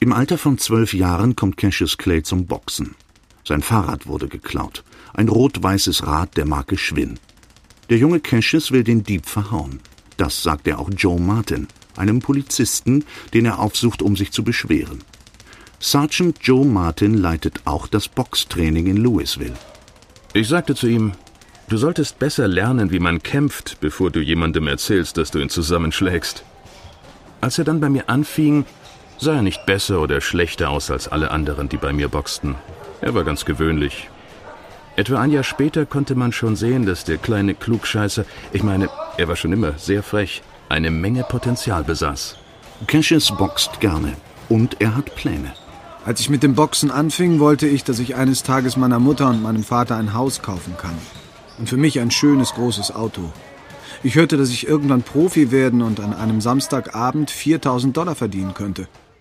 Im Alter von 12 Jahren kommt Cassius Clay zum Boxen. Sein Fahrrad wurde geklaut. Ein rot-weißes Rad der Marke Schwinn. Der junge Cassius will den Dieb verhauen. Das sagt er auch Joe Martin, einem Polizisten, den er aufsucht, um sich zu beschweren. Sergeant Joe Martin leitet auch das Boxtraining in Louisville. Ich sagte zu ihm, du solltest besser lernen, wie man kämpft, bevor du jemandem erzählst, dass du ihn zusammenschlägst. Als er dann bei mir anfing, sah er nicht besser oder schlechter aus als alle anderen, die bei mir boxten. Er war ganz gewöhnlich. Etwa ein Jahr später konnte man schon sehen, dass der kleine Klugscheißer, er war schon immer sehr frech, eine Menge Potenzial besaß. Cassius boxt gerne und er hat Pläne. Als ich mit dem Boxen anfing, wollte ich, dass ich eines Tages meiner Mutter und meinem Vater ein Haus kaufen kann. Und für mich ein schönes, großes Auto. Ich hörte, dass ich irgendwann Profi werden und an einem Samstagabend $4.000 verdienen könnte.